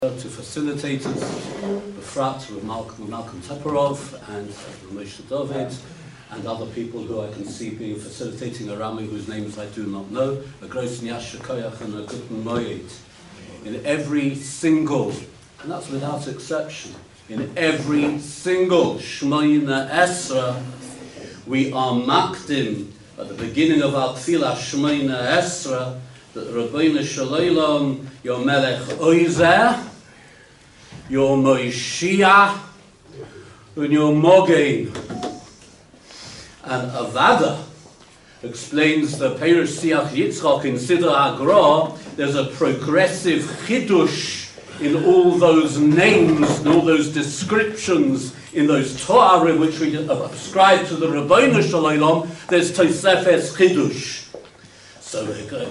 to facilitators, Befrat with Malcolm Teperov and Moshe David, and other people who I can see being facilitating a Rami whose names I do not know, a Gross Nyash Koyach and a Guten Moed. In every single, and that's without exception, in every single Shmoyna Esra, we are makdim at the beginning of our Tfilah Shmoyna Esra that Rabbeinu Shalom, your Melech Oizer, your Moshiach, and your Mogen. And Avada explains the Perush Siach Yitzchak in Siddur HaGra. There's a progressive chidush in all those names and all those descriptions in those Torah which we ascribe to the Rabbeinu Shalom. There's Tosefes chidush. So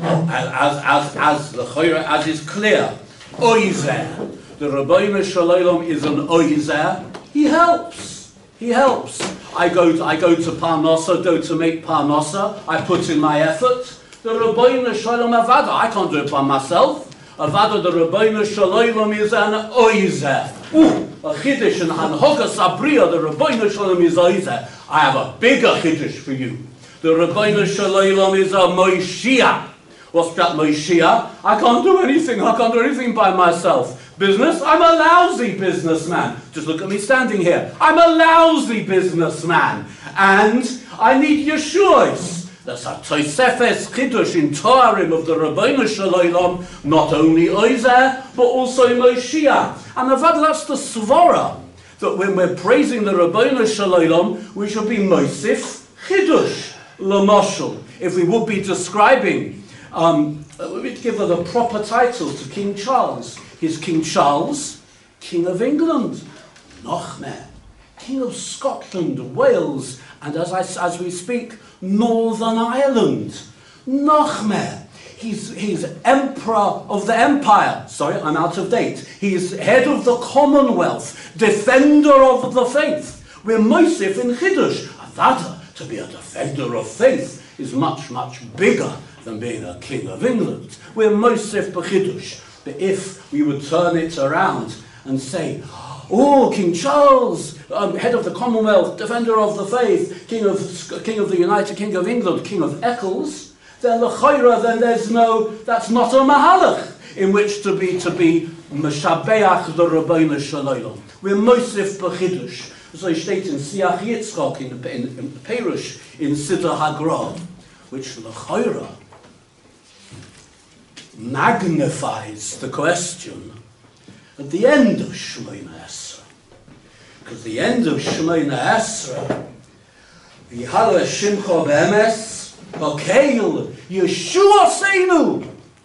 as is clear, Oizer. The Rabbeinu Shalom is an Oizer. He helps. He helps. I go to Parnasa, to make Parnasa. I put in my effort. The Rabbeinu Shalom Avada. I can't do it by myself. Avada, the Rabbeinu Shalom is an Oizer. A Chiddush and Hanhokas Abriya, the Rabbeinu Shalom is Oizer. I have a bigger Chiddush for you. The Rabbeinu Shalom is a Moshiach. What's that Moshiach? I can't do anything. I can't do anything by myself. Business? I'm a lousy businessman. Just look at me standing here. I'm a lousy businessman. And I need Yeshua's. That's a Tosefes Chidush in Toarim of the Rabbeinu Shalom, not only Oizer, but also Moshiach. And that's the Svara, that when we're praising the Rabbeinu Shalom, we should be Mosif Chidush, Lamoshel. If we would be describing, we'd give the proper title to King Charles. He's King Charles, King of England, Nochmer, King of Scotland, Wales, and as we speak, Northern Ireland, Nochmer. He's Emperor of the Empire. Sorry, I'm out of date. He's head of the Commonwealth, defender of the faith. We're Mosif in Chiddush. Avada, to be a defender of faith, is much, much bigger than being a King of England. We're Mosif b'Chiddush. But if we would turn it around and say, oh, King Charles, head of the Commonwealth, defender of the faith, King of the United King of England, King of Eccles, then the Chayra, then that's not a Mahalach in which to be Meshabeach the Rabbeinu Shalom. We're Mosif b'Chiddush. So he states in Siach Yitzchak in Perush in Siddur HaGra, which the Chayra magnifies the question at the end of Shmoyna Esra. Because the end of Shmoyna Esra, V'yihala Shimcha B'emes, V'keil Yeshua Seinu,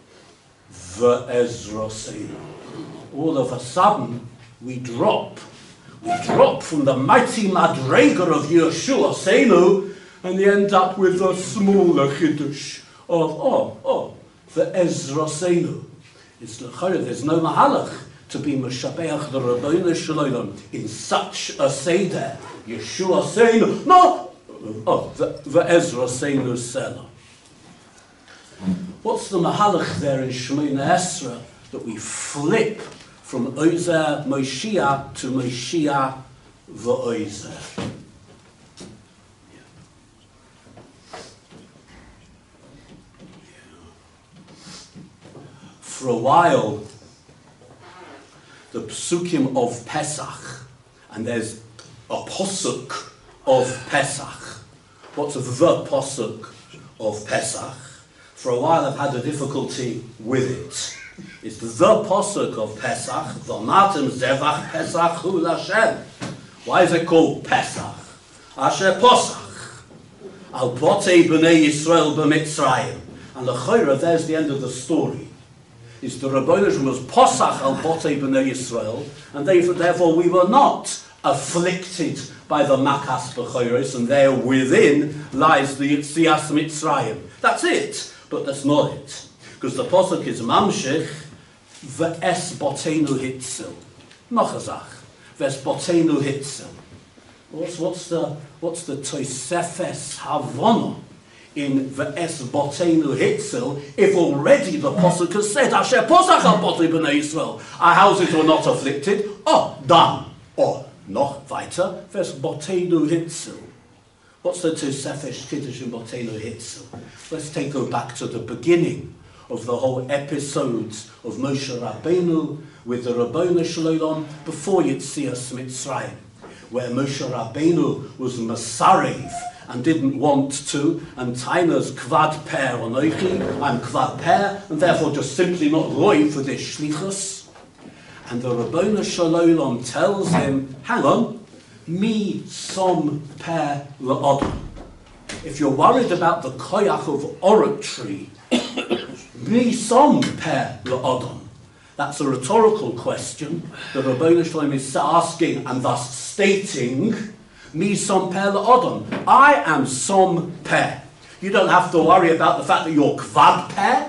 V'ezra Seinu. All of a sudden, we drop from the mighty Madreger of Yeshua Seinu, and we end up with a smaller Chiddush of, the Ezra Seinu. It's there's no Mahalach to be Meshabeach the Rabbeinu Shalom in such a Seder. Yeshua Seinu. No! The Ezra Seinu Selah. What's the Mahalach there in Shmoyna Esra that we flip from Oizer Moshiach to Moshiach v'Oizer? For a while, the psukim of Pesach, and there's a posuk of Pesach. What's the posuk of Pesach? For a while I've had a difficulty with it. It's the posuk of Pesach, V'amartem zevach Pesach hu l'Hashem. Why is it called Pesach? Asher Posach, al botei b'nei Yisrael b'Mitzrayim. And the Chayra, there's the end of the story. Is the Rabbeinu Shalom was Posach al Botei B'nei Yisrael, and therefore we were not afflicted by the Makas B'Choros, and there within lies the Yitzias Mitzrayim. That's it, but that's not it, because the Posach is Mamshich V'es Botenu Hitzil, Nochazach V'es Botenu Hitzil. What's the Tosefes Havana in Ve'es Botenu Hitzel if already the Pasuk has said, Asher Posach HaBotei B'nai Yisrael, our houses were not afflicted? Oh, done. Or, noch weiter, Ve'es Botenu Hitzel. What's the Tosefesh Kiddush in Botenu Hitzel? Let's go back to the beginning of the whole episodes of Moshe Rabbeinu with the Rabboni Shalom before Yetzias Mitzrayim, where Moshe Rabbeinu was Masarev and didn't want to, and Taina's Kvad Per Onoichi, I'm Kvad Per, and therefore just simply not Roy for this Shlichus. And the Rabboni Shalom tells him, hang on, Mi Som Per La'odom. If you're worried about the koyach of oratory, Mi Som Per La'odom. That's a rhetorical question. The Rabboni Shalom is asking and thus stating, Mi Som Per La'odom. I am Som Per. You don't have to worry about the fact that you're Kvad Per.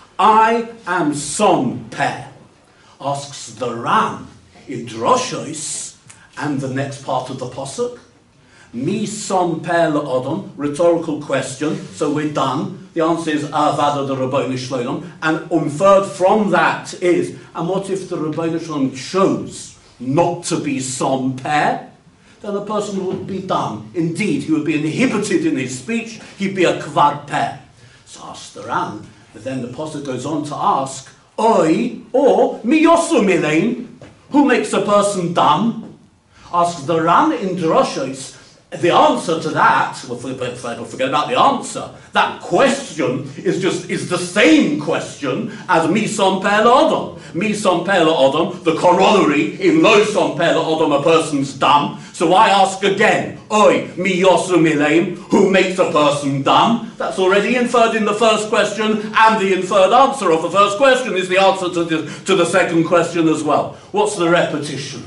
I am Som Per. Asks the Ram in Droshois and the next part of the Pasuk. Mi Som Per La'odom. Rhetorical question. So we're done. The answer is Avada the Rabboni Shalom, and inferred from that is, and what if the Rabboni Shalom chose not to be Som Per? Then a person would be done. Indeed, he would be inhibited in his speech, he'd be a Kvad Per. So ask the Ram, but then the Pasuk goes on to ask, Oi, or Mi Yosu Milein, who makes a person dumb? Asks the Ram in Droshois. The answer to that, well, forget about the answer. That question is the same question as Mi Som Per La'odom. Mi Som Per La'odom, the corollary in Lo Som Per La'odom, a person's dumb. So I ask again, Oi, Mi Yosu Mileim, who makes a person dumb? That's already inferred in the first question, and the inferred answer of the first question is the answer to the second question as well. What's the repetition?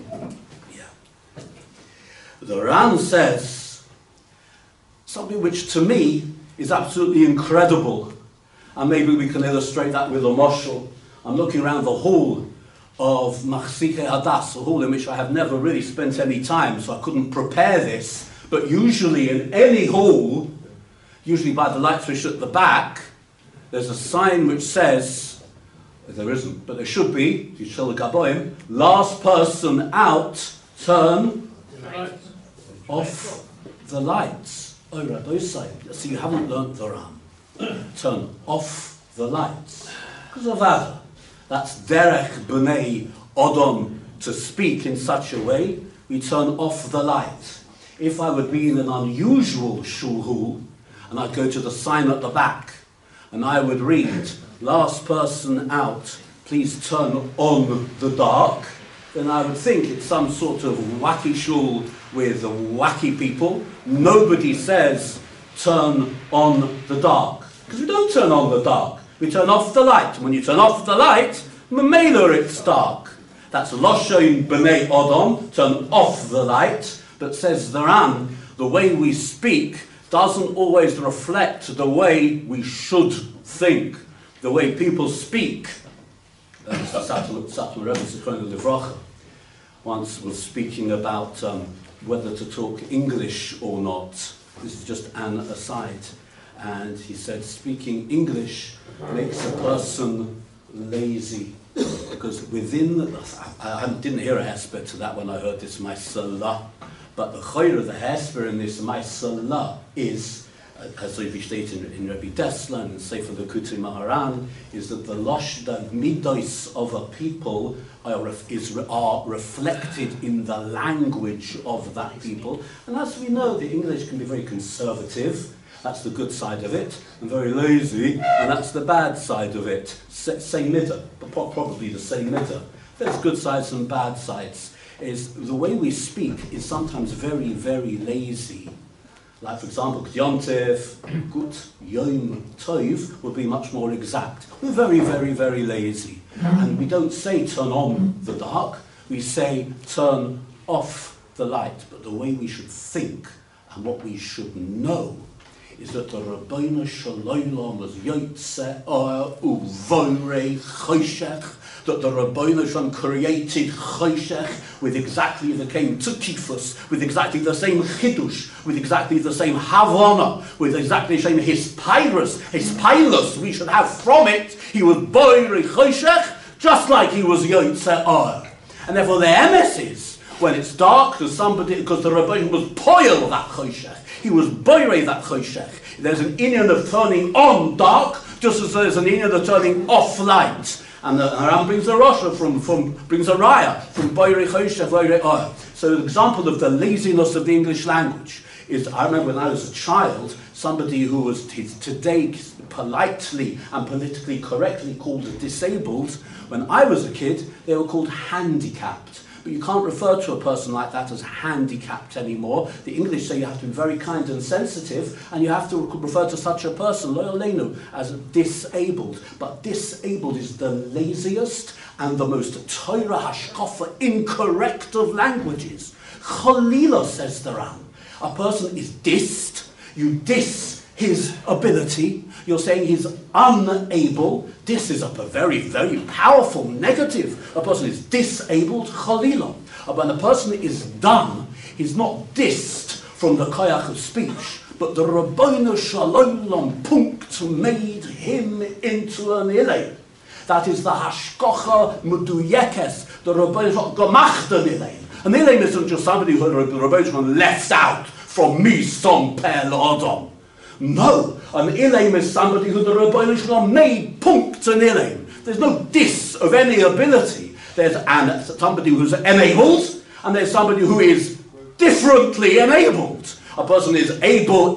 The Ran says something which to me is absolutely incredible, and maybe we can illustrate that with a moshel. I'm looking around the hall of Machzikei Hadas, a hall in which I have never really spent any time, so I couldn't prepare this, but usually in any hall, usually by the light switch at the back, there's a sign which says, there isn't, but there should be, you tell the Gaboim, last person out, turn off the lights. Oh, Rabbosai, so you haven't learnt the Ram. Turn off the lights. Because of that, that's Derech B'nai Odom, to speak in such a way, we turn off the light. If I would be in an unusual shul, and I'd go to the sign at the back, and I would read, last person out, please turn on the dark, then I would think it's some sort of wacky shul with wacky people. Nobody says, turn on the dark. Because we don't turn on the dark. We turn off the light. When you turn off the light, memela it's dark. That's Loshoin B'nai Odom, turn off the light. But says the Ran, the way we speak doesn't always reflect the way we should think. The way people speak. Satmar Rebbe Zichrono Livracha once was speaking about whether to talk English or not. This is just an aside. And he said, speaking English makes a person lazy. Because within, I didn't hear a hesper to that when I heard this, my salah. But the chayra, the hesper in this, my salah, is, as we state in Rabbi Tesla and Sefer Likutei Maharan, is that the midos of a people are reflected in the language of that people. And as we know, the English can be very conservative. That's the good side of it, and very lazy, and that's the bad side of it. Same midah, but probably the same midah. There's good sides and bad sides. Is the way we speak is sometimes very, very lazy. Like, for example, K'yontev, Gut, Yom, Tov would be much more exact. We're very, very, very lazy. And we don't say turn on the dark, we say turn off the light. But the way we should think and what we should know is that the Rabbeinu Shalom was Yotze Or Uvorei Choshech that the Rabbeinu Shalom created Choshech with exactly the same Tzukifus, with exactly the same Chidush, with exactly the same Havana, with exactly the same Hispilus we should have from it. He was Boiri Choshech, just like he was Yotze Or. And therefore the emes is, when it's dark, there's somebody, because the Rabbeinu was Poil that Choshech, he was Boiri that Choshech. There's an inyan of turning on dark, just as there's an inyan of turning off light. And the Haram brings a Rasha brings a Raya from Boiri Choshech, Boiri Or. So the example of the laziness of the English language is, I remember when I was a child, somebody who was today politely and politically correctly called disabled. When I was a kid, they were called handicapped. But you can't refer to a person like that as handicapped anymore. The English say you have to be very kind and sensitive, and you have to refer to such a person, lo yolenu, as disabled. But disabled is the laziest and the most Torah hashkafa incorrect of languages. Cholila, says the Ram. A person is dissed. You diss his ability. You're saying he's unable. This is a very, very powerful negative. A person is disabled, chalila. When a person is done, he's not dissed from the koyach of speech, but the Rabbeinu Shalom punkt made him into an ilay. That is the hashkocha muduyekes, the Rabbeinu Shalom gemacht an ilay. An ilay isn't just somebody who the Rabbeinu Shalom left out from mi som per l'odom. No, an ilaim is somebody who the Rabbeinu Shalom made punkt an ilaim. There's no diss of any ability. There's somebody who's enabled, and there's somebody who is differently enabled. A person is enabled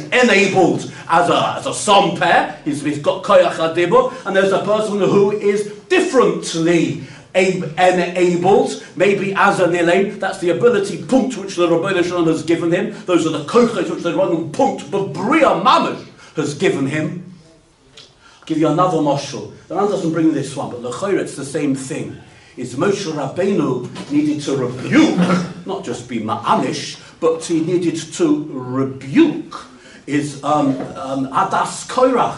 as a somper, he's got koyach hadibur, and there's a person who is differently enabled, maybe as an ilaim. That's the ability punkt which the Rabbeinu Shalom has given him. Those are the kochos which the Rabbeinu punkt, the bria mamash, has given him. I'll give you another moshel. The Ram doesn't bring this one, but l'chayr it's the same thing. Is Moshe Rabbeinu needed to rebuke, not just be ma'anish, but he needed to rebuke is Adas Koirach.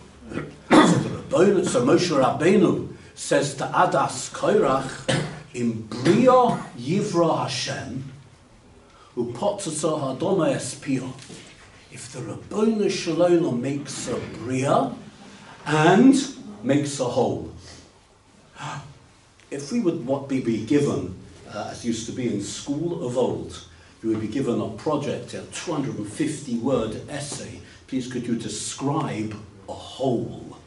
So Moshe Rabbeinu says to Adas Koirach, in Bria Yivra Hashem, Upotzasa Hadoma Espio. If the Rabbeinu Shalom makes a Bria and makes a whole. If we would be given, as used to be in school of old, you would be given a project, a 250-word essay. Please could you describe a whole?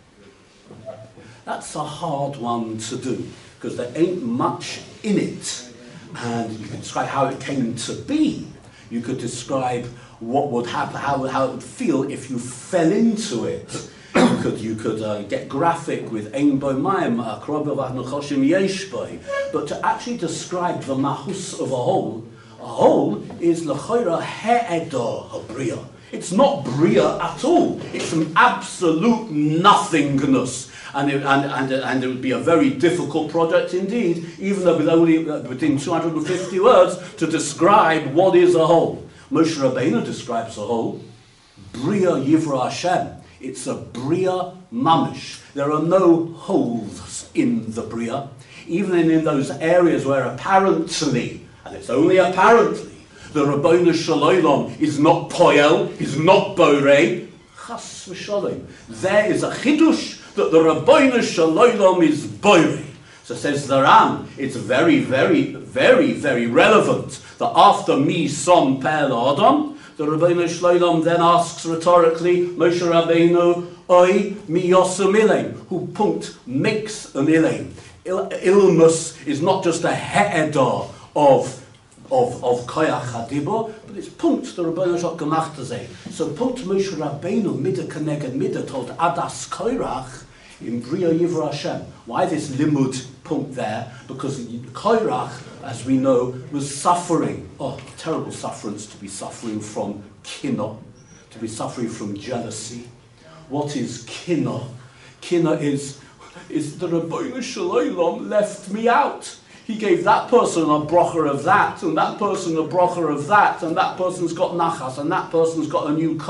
That's a hard one to do, because there ain't much in it. And you could describe how it came to be. You could describe what would happen, how it would feel if you fell into it. You could get graphic with Ein Bo Mayim, Nochoshim Yesh Bo. But to actually describe the mahus of a whole is l'chayra he'edar habriya. It's not bria at all. It's an absolute nothingness. And it would be a very difficult project indeed, even though with only within 250 words, to describe what is a whole. Moshe Rabbeinu describes a whole. Bria Yivra Hashem. It's a Bria Mamish. There are no holes in the Bria, even in those areas where apparently, and it's only apparently, the Rabbeinu Shalom is not Poel, is not Borei. Chas v'shalom. There is a chidush that the Rabbeinu Shalom is Borei. So says the Ram, it's very, very, very, very relevant that after mi som per Adam, the Rabbeinu Shalom then asks rhetorically, Moshe Rabbeinu, oi mi yosem ilaim, who punkt makes an ilaim. Ilmus is not just a he'edar of koyach hadibur, but it's punkt the Rabbeinu Shalom gemacht hazeh. So punkt Moshe Rabbeinu mida keneged mida told Adas Koirach in Bria Yivra Hashem. Why this limud punkt there? Because Koirach, as we know, was suffering. Oh, terrible sufferance, to be suffering from kinah, to be suffering from jealousy. What is kinah? Kinah is the Rabbeinu Shalom left me out. He gave that person a brocher of that, and that person a brocher of that, and that person's got nachas, and that person's got a new car.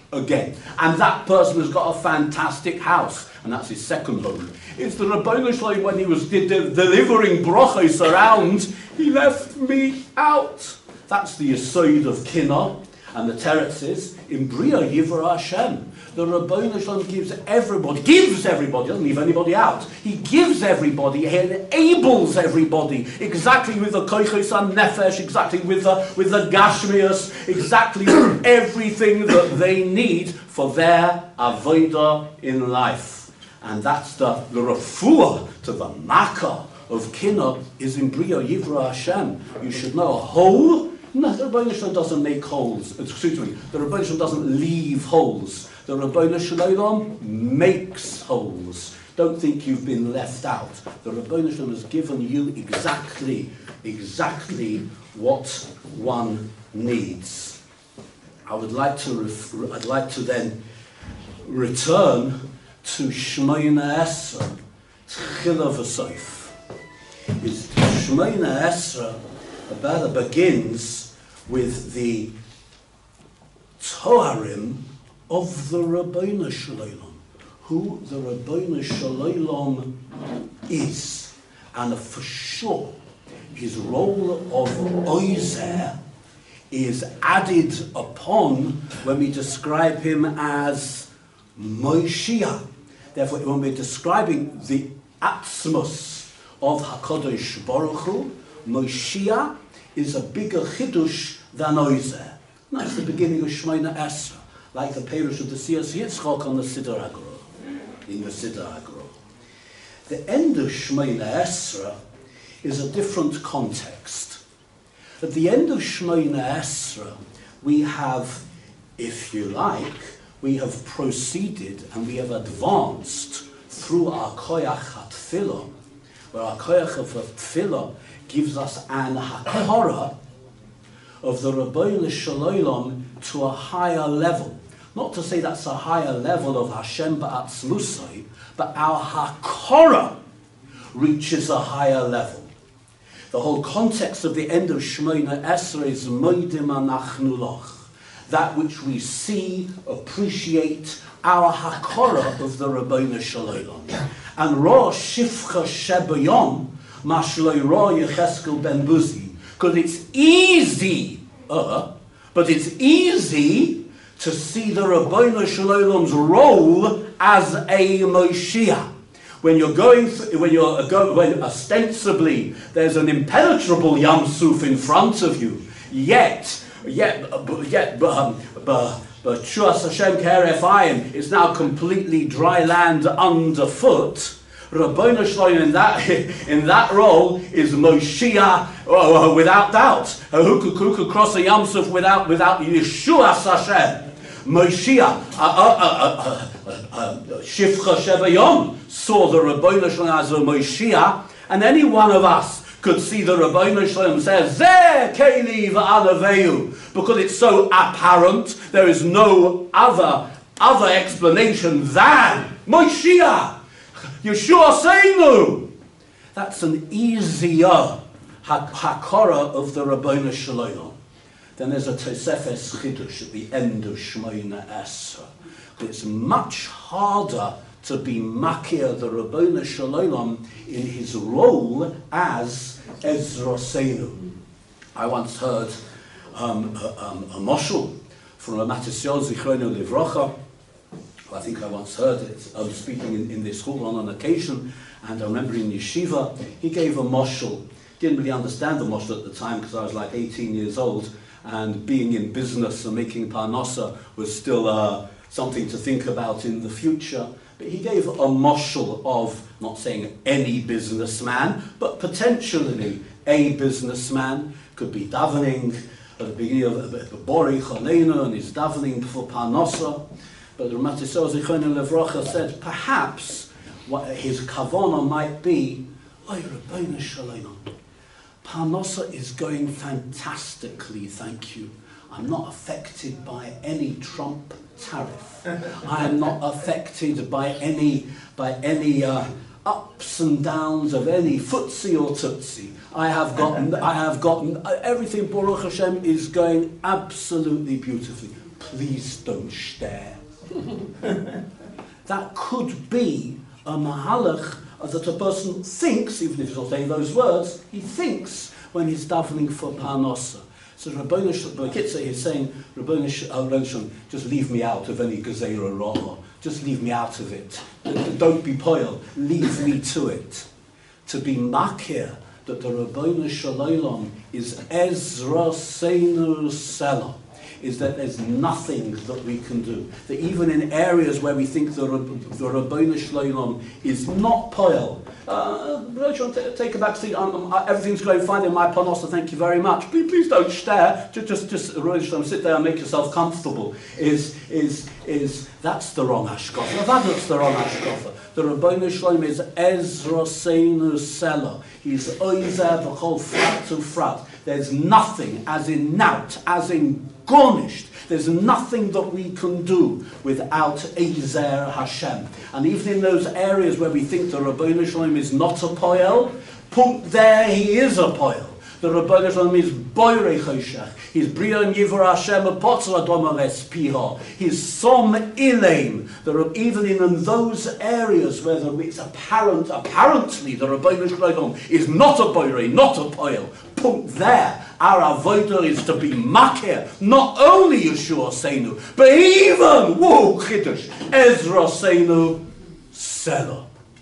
again. And that person has got a fantastic house, and that's his second home. It's the Ribbono Shel Olam, when he was delivering brachos around, he left me out. That's the Yesod of Kinnah, and the teretz is, in Bria Yivra Hashem. The Ribbono Shel Olam gives everybody, doesn't leave anybody out. He gives everybody, he enables everybody, exactly with the koichos and nefesh, exactly with the gashmias, exactly with everything that they need for their avodah in life. And that's the refuah to the makkah of Kinnah is in Bria Yivra Hashem. You should know a hole. No, the Ribbono Shel Olam doesn't make holes. Excuse me, the Ribbono Shel Olam doesn't leave holes. The Ribbono Shel Olam makes holes. Don't think you've been left out. The Ribbono Shel Olam has given you exactly what one needs. I'd like to then return to Shemona Esra, Tchila V'Soif. Is Shemona Esra about begins with the Toharim of the Ribbono Shel Olam, who the Ribbono Shel Olam is, and for sure his role of Oizer is added upon when we describe him as Moshiach. Therefore, when we're describing the Atzmus of HaKadosh Baruch Hu, Moshiach is a bigger Chidush than Oizer. That's the beginning of Shemona Esra, like the Perush of the Siyas Yitzchok on the Siddur Agro, in the Siddur Agro. The end of Shemona Esra is a different context. At the end of Shemona Esra, we have, if you like, we have proceeded and we have advanced through our Koyach HaTfilah, where our Koyach of Tfilah gives us an Hakara of the Ribbono Shel Olam to a higher level. Not to say that's a higher level of Hashem Ba'atzmusai, but our Hakara reaches a higher level. The whole context of the end of Shemona Esra is Moidim Anachnu Loch, that which we see, appreciate, our Hakara of the Ribbono Shel Olam. And Ra Shifcha Shebayom Mashloi Ra Yecheskel Ben Buzi, because it's easy, but it's easy to see the Ribbono Shel Olam's role as a Moshiach. When ostensibly there's an impenetrable Yam Suf in front of you, yet, but Shuas Hashem Keref Ayin is now completely dry land underfoot. Ribbono Shel Olam in that role is Moshiach without doubt. Who could cross a Yam Suf without Yeshuas Hashem? Moshiach, Shifcha Shevayom saw the Ribbono Shel Olam as a Moshiach, and any one of us could see the Ribbono Shel Olam says, Zeh Keli V'Anaveu, because it's so apparent, there is no other explanation than Moshiach, Yeshua Seinu. That's an easier Hakara of the Ribbono Shel Olam. Then there's a Tosefes Chidush at the end of Shemona Esra. It's much harder to be makir the Ribbono Shel Olam in his role as Ezra Seinu. I once heard a moshel from a Matisyahu Zichrono Livrocha. I think I once heard it speaking in this hall on an occasion, and I remember in yeshiva, he gave a moshel. Didn't really understand the moshel at the time because I was like 18 years old, and being in business and making parnasa was still something to think about in the future. But he gave a moshel of, not saying any businessman, but potentially a businessman. Could be davening at the beginning of Bori Chalena, and he's davening for parnasa. But the Matisyahu Zichrono Livrocha said perhaps what his kavanah might be, Oy Ribbono Shel Olam, parnasa is going fantastically, thank you. I'm not affected by any Trump tariff. I am not affected by any ups and downs of any footsie or tootsie. I have gotten everything. Baruch Hashem is going absolutely beautifully. please don't stare. That could be a mahalach that a person thinks, even if he's not saying those words, he thinks when he's davening for parnasa. So Rabbeinu Shalom, he's saying, Rabbeinu Shalom, just leave me out of any gezerah ra'ah. Just leave me out of it. Don't be poil. Leave me to it. To be makir that the Rabbeinu Shalom is Ezra Seinu Selah, is that there's nothing that we can do. That even in areas where we think the Rabbeinu Shalom is not poil, take a back seat. Everything's going fine in my parnasa. Thank you very much. Please don't stare. Just sit there and make yourself comfortable. That's the wrong hashkafa. That's the wrong hashkafa. The Rabbeinu Shalom is Ezra Seinu Selah. He's oizer v'chol frat to frat. There's nothing, as in naut, as in garnished. There's nothing that we can do without Ezer Hashem. And even in those areas where we think the Rabbeinu Shalom is not a poel, there he is a poel. The Rabbeinu Shalom is boirei choshech. He's brion yivor Hashem apotzer adom ares piha. He's som ileim. Even in those areas where it's apparently the Rabbeinu Shalom is not a boirei, not a poel. There, our avodah is to be makir, not only Yeshua Seinu, but even, whoa, chiddush, Ezra Seinu Selah.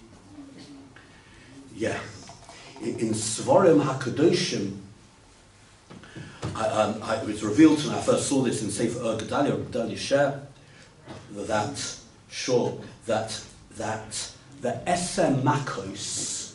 Yeah. In Svarim HaKadoshim, it was revealed to me, I first saw this in Sefer Gedalia, Gedalia Sher, that the Esem Makos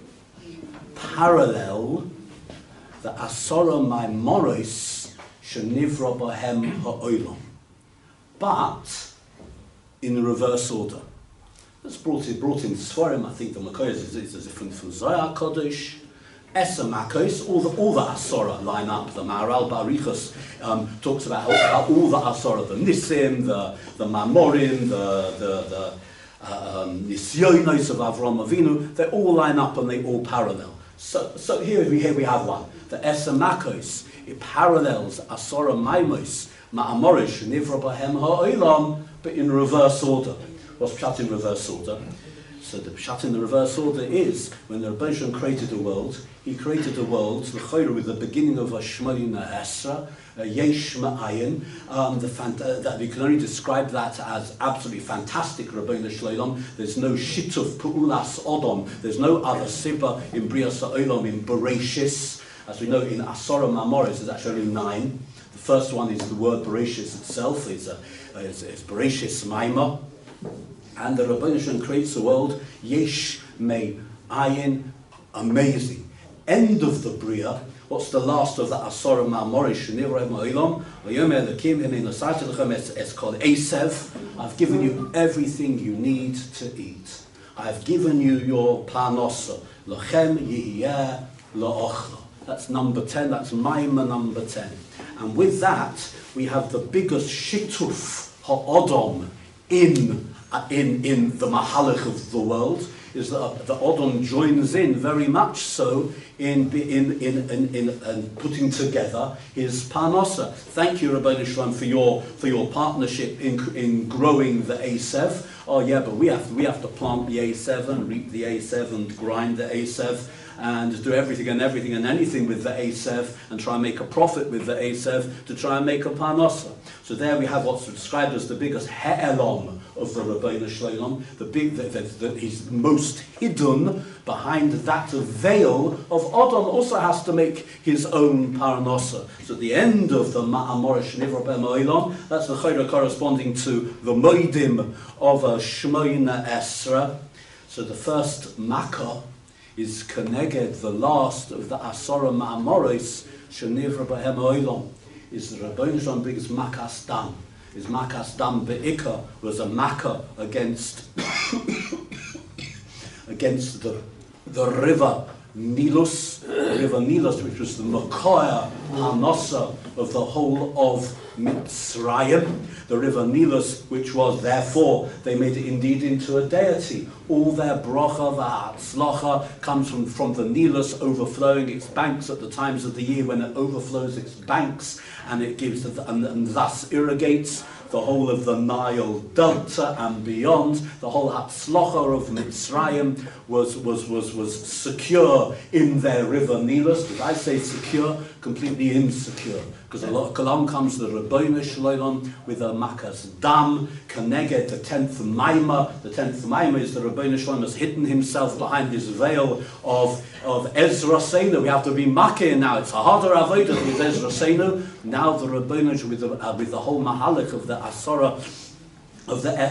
parallel the Asora Maimoros Shenivra Bohem Ha'olam, but in the reverse order. It's brought in Sfarim. I think the Makos is different from Zohar Kodesh. Esa Makos, all the Asora line up. The Maharal Barichos talks about how all the Asora, the Nisim, the Mamorim, the Nisyonos of Avram Avinu, they all line up and they all parallel. So here we have one. The Esa Makos, it parallels Asora Maimos, Ma'amorish, Nivra Bahem Ha'olam, but in reverse order. What's Pshat in reverse order? So the Pshat in the reverse order is, when the Rebbe Shalom created the world, he created the world, the Chayra, with the beginning of a Shmoyna Esra, a Yesh Ma'ayin, that we can only describe that as absolutely fantastic, Rabbeinu Shalom. There's no Shituf Pu'ulas Odom, there's no other Sibba in Brias Ha'olam, in Bereshis. As we know, in Asora Mamoris, there's actually 9. The first one is the word Bereshis itself, it's Bereshis Maima. And the Rabbeinu Shalom creates the world, Yesh Me Ayin, amazing. End of the Bria. What's the last of the Asora Ma'amorish? It's called Esev. I've given you everything you need to eat. I've given you your parnasa. Lachem yiyeh la'ochla. That's number 10. That's Maimah number 10. And with that, we have the biggest shituf ha'odom in the mahalach of the world, is that the Odom joins in very much so in putting together his parnasa. Thank you, Rabbeinu Shalom, for your partnership in growing the Esev. Oh yeah, but we have to plant the Esev and reap the Esev and grind the Esev and do everything and anything with the Esev and try and make a profit with the Esev to try and make a parnasa. So there we have what's described as the biggest he'elom of the Rabbeinu Shalom, he's most hidden behind that veil of Odom, also has to make his own parnasa. So at the end of the Ma'amorish Nivra B'Mo'ilom, that's the Chayra corresponding to the Moedim of a Shmoyna Esra. So the first Makkah is Keneged, the last of the Asora Ma'amoris Shenivra B'Mo'ilom, is the Rabbeinu Shalom biggest Makas Dam. His Makas Dam Be'ikah was a Makkah against the river Nilus, the river Nilus, which was the Makoya Parnosa of the whole of Mitzrayim, the river Nilus, which was, therefore, they made it indeed into a deity. All their bracha v'hatzlacha comes from the Nilus overflowing its banks at the times of the year when it overflows its banks, and it gives and thus irrigates the whole of the Nile Delta and beyond. The whole Hatzlacha of Mitzrayim was secure in their river Nilus. Did I say secure? Completely insecure. Because along comes the Rebbeinu Shalom with a Makas Dam, Keneged, the 10th Maimah. The 10th Maimah is the Rebbeinu Shalom has hidden himself behind this veil of Ezra Seinu. We have to be Makir now. It's a harder avodah with Ezra Seinu. Now the Rebbeinu with the whole Mahalik of the Asara of the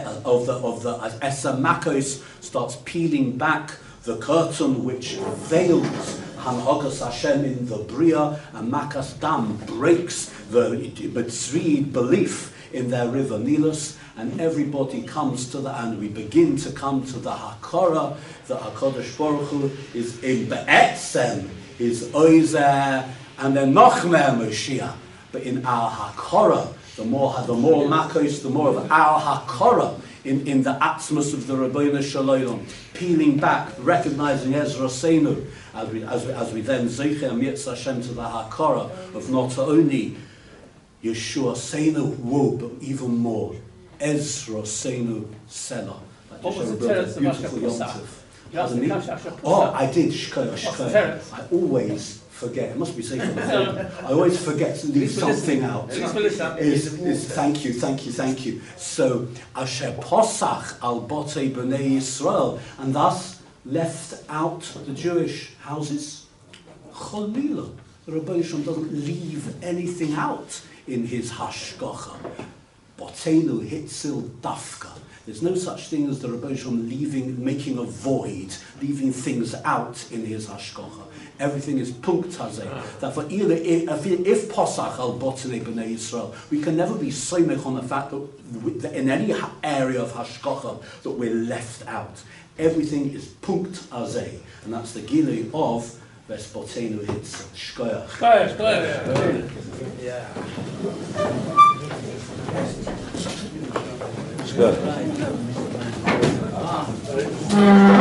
Esa Makos starts peeling back the curtain which veils Hanhogas Hashem in the Bria, and Makas Dam breaks the Mitzri belief in their river Nilus, and everybody comes to and we begin to come to the Hakara. The HaKadosh Baruch Hu is in Be'etzem, is Oizer, and then Nochmer Moshiach. But in our Hakara, the more Makos, the more of our Hakara in the atmos of the Rebbeinu Shalom, peeling back, recognizing Ezra Seinu, as we then Zeiche and Yitz Hashem to the Hakara of not only Yeshua Seinu, whoa, but even more Ezra Seinu Selah. What was the teretz of Hashgacha Pesach? Oh, I did. Shkoyah. I always forget. It must be safe. I always forget to leave something out. Thank you. So, Asher Posach al Botei B'nei Yisrael, and thus left out the Jewish houses. Cholila. The Rebbeinu Shalom doesn't leave anything out in his Hashgacha. Botenu Hitzil Dafka. There's no such thing as the Rebbeinu Shalom making a void, leaving things out in his Hashgacha. Everything is punkt hazeh. Therefore, if Posach al Botnei B'nei Yisrael, we can never be soymech on the fact that in any area of Hashgacha that we're left out. Everything is punkt hazeh, and that's the gilui of Vespotenu Hitz Shkoyach. Shkoyach. Yeah. It's good.